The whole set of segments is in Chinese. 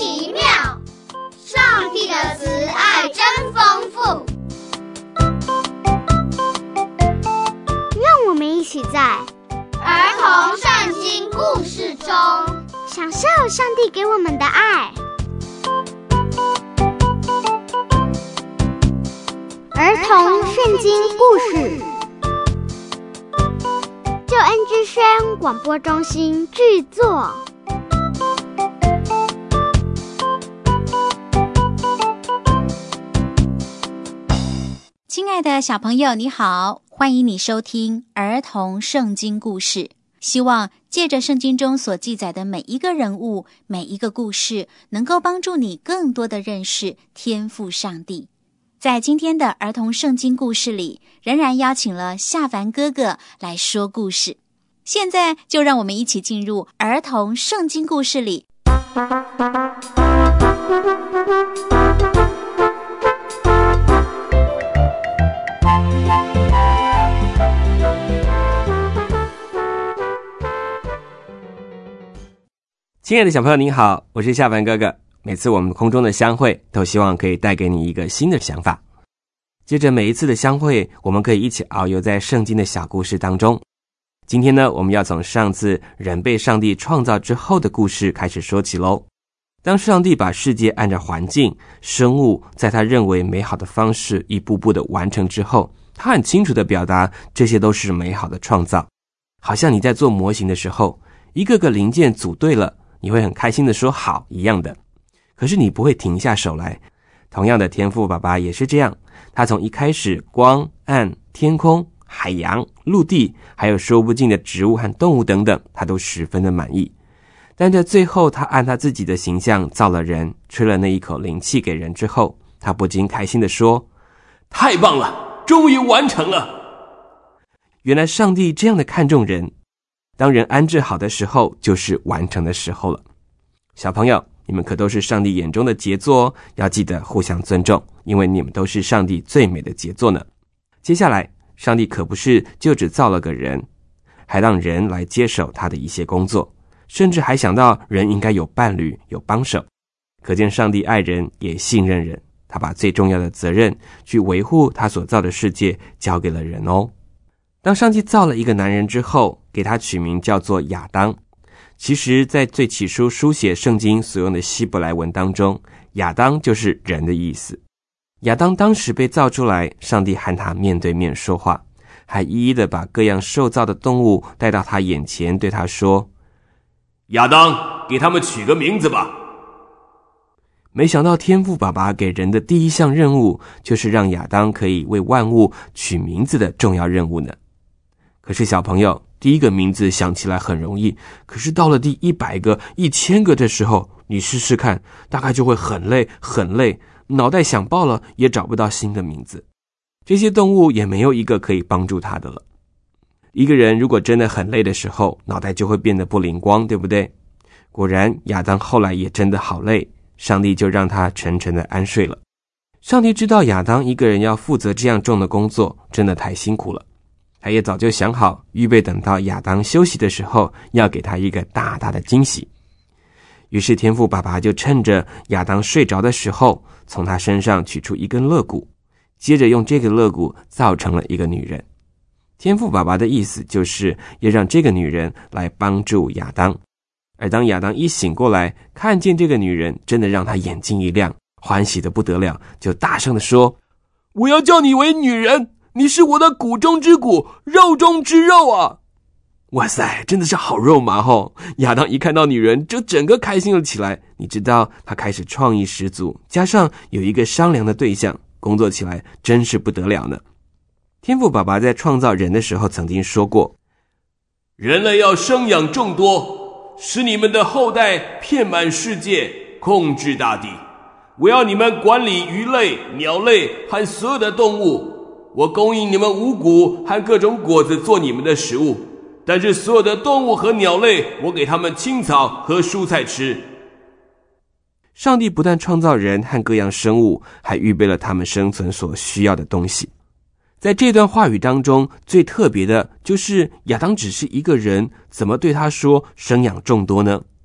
奇妙，上帝的慈爱真丰富。 让我们一起在儿童圣经故事中享受上帝给我们的爱。儿童圣经故事，救恩之声广播中心制作。 亲爱的小朋友，你好，欢迎你收听儿童圣经故事。希望借着圣经中所记载的每一个人物、每一个故事，能够帮助你更多的认识天父上帝。在今天的儿童圣经故事里，仍然邀请了夏凡哥哥来说故事。现在就让我们一起进入儿童圣经故事里。 亲爱的小朋友您好，我是夏凡哥哥。每次我们空中的相会都希望可以带给你一个新的想法。接着每一次的相会，我们可以一起遨游在圣经的小故事当中。今天呢，我们要从上次人被上帝创造之后的故事开始说起咯。当上帝把世界按照环境、生物在他认为美好的方式一步步的完成之后，他很清楚的表达这些都是美好的创造。好像你在做模型的时候，一个个零件组对了，你会很开心的说好一样的。可是你不会停下手来。同样的，天父爸爸也是这样，他从一开始光、暗、天空、海洋、陆地，还有说不尽的植物和动物等等，他都十分的满意。但在最后，他按他自己的形象造了人，吹了那一口灵气给人之后，他不禁开心地说：太棒了，终于完成了。原来上帝这样的看重人，当人安置好的时候，就是完成的时候了。小朋友，你们可都是上帝眼中的杰作哦，要记得互相尊重，因为你们都是上帝最美的杰作呢。接下来，上帝可不是就只造了个人，还让人来接手他的一些工作，甚至还想到人应该有伴侣、有帮手。可见上帝爱人，也信任人，他把最重要的责任去维护他所造的世界交给了人哦。当上帝造了一个男人之后，给他取名叫做亚当。其实在最起初书写圣经所用的希伯来文当中，亚当就是人的意思。亚当当时被造出来，上帝和他面对面说话，还一一的把各样受造的动物带到他眼前，对他说：亚当，给他们取个名字吧。没想到天父爸爸给人的第一项任务，就是让亚当可以为万物取名字的重要任务呢。可是小朋友，第一个名字想起来很容易，可是到了第100个、1000个的时候，你试试看，大概就会很累很累，脑袋想爆了也找不到新的名字。这些动物也没有一个可以帮助他的了。一个人如果真的很累的时候，脑袋就会变得不灵光，对不对？果然亚当后来也真的好累，上帝就让他沉沉的安睡了。上帝知道亚当一个人要负责这样重的工作，真的太辛苦了。他也早就想好，预备等到亚当休息的时候，要给他一个大大的惊喜。于是天父爸爸就趁着亚当睡着的时候，从他身上取出一根肋骨，接着用这个肋骨造成了一个女人。天父爸爸的意思就是要让这个女人来帮助亚当。而当亚当一醒过来，看见这个女人，真的让他眼睛一亮，欢喜得不得了，就大声地说：我要叫你为女人，你是我的骨中之骨，肉中之肉啊！哇塞，真的是好肉麻哦！亚当一看到女人，就整个开心了起来。你知道，他开始创意十足，加上有一个商量的对象，工作起来真是不得了呢。天父爸爸在创造人的时候曾经说过：人类要生养众多，使你们的后代遍满世界，控制大地。我要你们管理鱼类、鸟类和所有的动物。我供应你们五谷和各种果子做你们的食物，但是所有的动物和鸟类，我给他们青草和蔬菜吃。上帝不但创造人和各样生物，还预备了他们生存所需要的东西。在这段话语当中，最特别的就是亚当只是一个人，怎么对他说生养众多呢？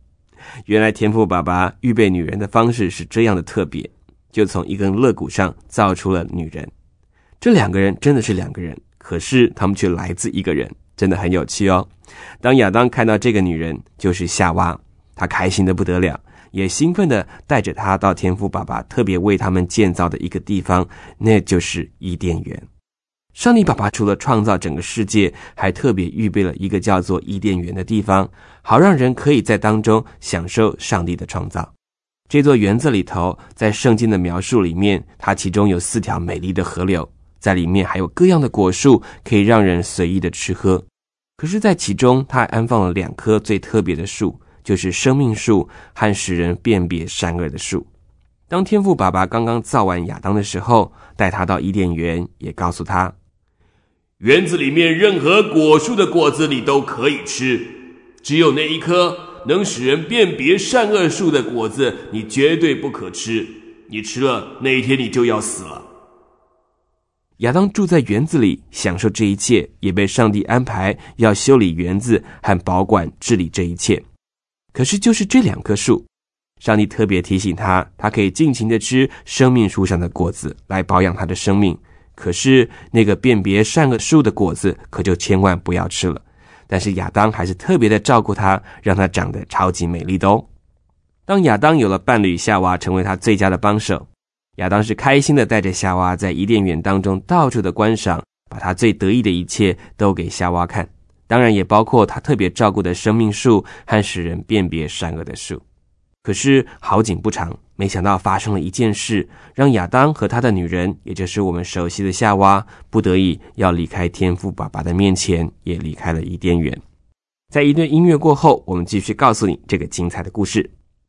原来天父爸爸预备女人的方式是这样的特别，就从一根肋骨上造出了女人。这两个人真的是两个人，可是他们却来自一个人，真的很有趣哦。当亚当看到这个女人就是夏娃，他开心得不得了，也兴奋地带着她到天父爸爸特别为他们建造的一个地方，那就是伊甸园。上帝爸爸除了创造整个世界，还特别预备了一个叫做伊甸园的地方，好让人可以在当中享受上帝的创造。这座园子里头，在圣经的描述里面，它其中有4条美丽的河流，在里面还有各样的果树，可以让人随意的吃喝。可是在其中，它还安放了2棵最特别的树，就是生命树和使人辨别善恶的树。当天父爸爸刚刚造完亚当的时候，带他到伊甸园，也告诉他， 园子里面任何果树的果子你都可以吃，只有那一棵能使人辨别善恶树的果子你绝对不可吃，你吃了那一天你就要死了。 亚当住在园子里，享受这一切，也被上帝安排要修理园子和保管治理这一切。可是就是这2棵树，上帝特别提醒他，他可以尽情的吃生命树上的果子来保养他的生命，可是那个辨别善恶树的果子可就千万不要吃了。但是亚当还是特别的照顾他，让他长得超级美丽的哦。当亚当有了伴侣夏娃成为他最佳的帮手，亚当是开心的带着夏娃在伊甸园当中到处的观赏，把他最得意的一切都给夏娃看，当然也包括他特别照顾的生命树和使人辨别善恶的树。可是好景不长，没想到发生了一件事，让亚当和他的女人，也就是我们熟悉的夏娃，不得已要离开天父爸爸的面前，也离开了伊甸园。在一段音乐过后，我们继续告诉你这个精彩的故事。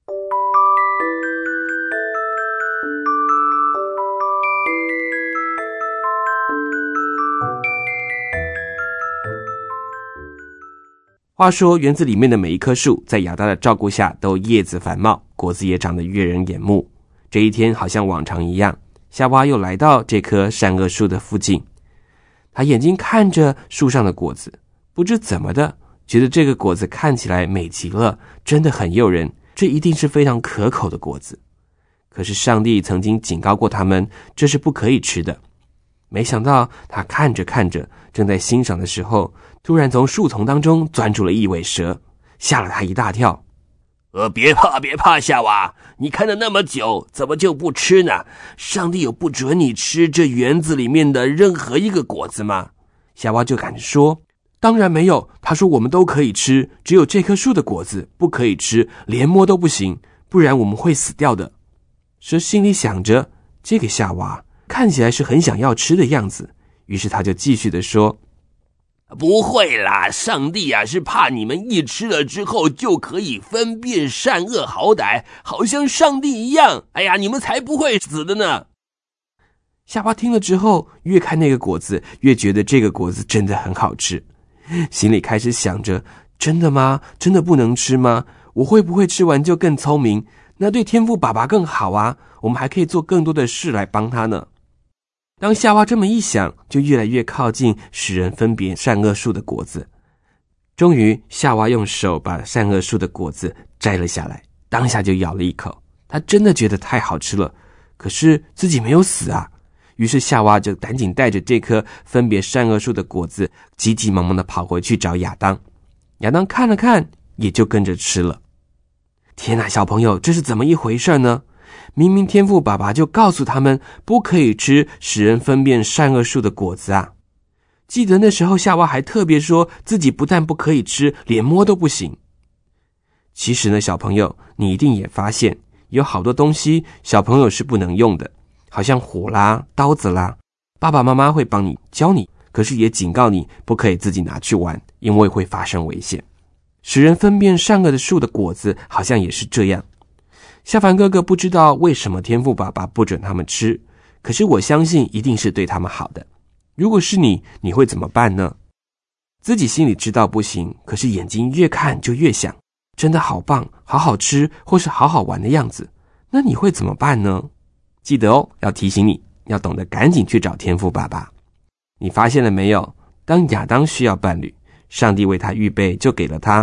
话说园子里面的每一棵树在亚当的照顾下都叶子繁茂，果子也长得悦人眼目。这一天好像往常一样，夏娃又来到这棵善恶树的附近，她眼睛看着树上的果子，不知怎么的觉得这个果子看起来美极了，真的很诱人，这一定是非常可口的果子。可是上帝曾经警告过他们，这是不可以吃的。没想到他看着看着，正在欣赏的时候，突然从树丛当中钻出了一尾蛇，吓了他一大跳。 别怕夏娃，你看了那么久，怎么就不吃呢？上帝有不准你吃这园子里面的任何一个果子吗？ 夏娃就赶着说，当然没有，他说我们都可以吃，只有这棵树的果子不可以吃，连摸都不行，不然我们会死掉的。蛇心里想着，这个夏娃看起来是很想要吃的样子，于是他就继续的说， 不会啦，上帝啊是怕你们一吃了之后就可以分辨善恶好歹，好像上帝一样，哎呀，你们才不会死的呢。 夏娃听了之后，越看那个果子，越觉得这个果子真的很好吃，心里开始想着，真的吗？真的不能吃吗？我会不会吃完就更聪明？那对天父爸爸更好啊，我们还可以做更多的事来帮他呢。当夏娃这么一想，就越来越靠近使人分别善恶树的果子。终于夏娃用手把善恶树的果子摘了下来，当下就咬了一口，她真的觉得太好吃了，可是自己没有死啊。于是夏娃就赶紧带着这颗分别善恶树的果子，急急忙忙地跑回去找亚当。亚当看了看，也就跟着吃了。天哪，小朋友，这是怎么一回事呢？明明天父爸爸就告诉他们不可以吃使人分辨善恶树的果子啊。记得那时候夏娃还特别说自己不但不可以吃，连摸都不行。其实呢，小朋友，你一定也发现有好多东西小朋友是不能用的，好像火啦、刀子啦，爸爸妈妈会帮你教你，可是也警告你不可以自己拿去玩，因为会发生危险。使人分辨善恶的树的果子好像也是这样。夏凡哥哥不知道为什么天父爸爸不准他们吃，可是我相信一定是对他们好的。如果是你，你会怎么办呢？自己心里知道不行，可是眼睛越看就越想，真的好棒，好好吃，或是好好玩的样子，那你会怎么办呢？记得哦，要提醒你，要懂得赶紧去找天父爸爸。你发现了没有？当亚当需要伴侣，上帝为他预备就给了他，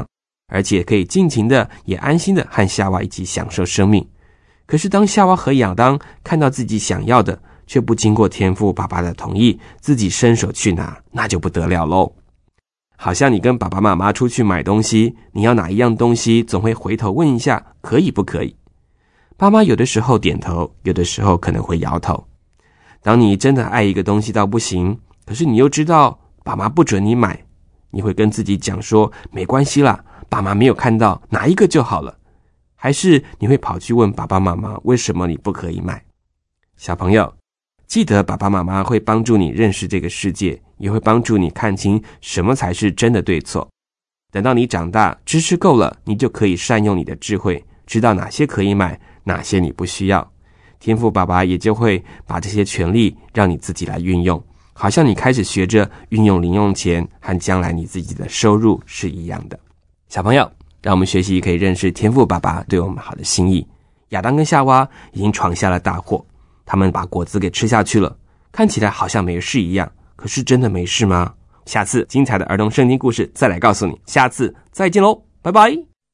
而且可以尽情的也安心的和夏娃一起享受生命。可是当夏娃和亚当看到自己想要的，却不经过天父爸爸的同意，自己伸手去拿，那就不得了咯。好像你跟爸爸妈妈出去买东西，你要哪一样东西，总会回头问一下可以不可以。爸妈有的时候点头，有的时候可能会摇头。当你真的爱一个东西到不行，可是你又知道爸妈不准你买，你会跟自己讲说没关系啦，爸妈没有看到，哪一个就好了。还是你会跑去问爸爸妈妈为什么你不可以买？小朋友，记得爸爸妈妈会帮助你认识这个世界，也会帮助你看清什么才是真的对错。等到你长大，知识够了，你就可以善用你的智慧，知道哪些可以买，哪些你不需要。天父爸爸也就会把这些权利让你自己来运用，好像你开始学着运用零用钱，和将来你自己的收入是一样的。小朋友，让我们学习可以认识天父爸爸对我们好的心意。亚当跟夏娃已经闯下了大祸，他们把果子给吃下去了，看起来好像没事一样，可是真的没事吗？下次精彩的儿童圣经故事再来告诉你，下次再见咯，拜拜。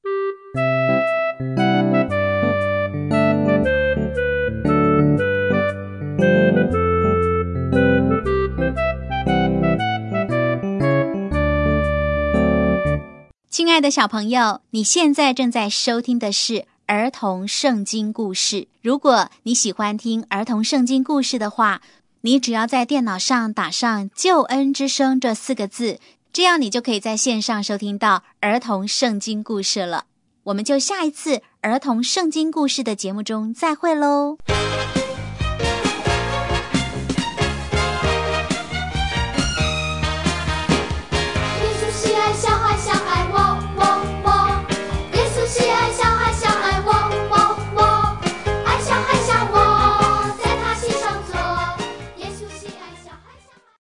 亲爱的小朋友，你现在正在收听的是儿童圣经故事。如果你喜欢听儿童圣经故事的话，你只要在电脑上打上救恩之声这4个字，这样你就可以在线上收听到儿童圣经故事了。我们就下一次儿童圣经故事的节目中再会咯。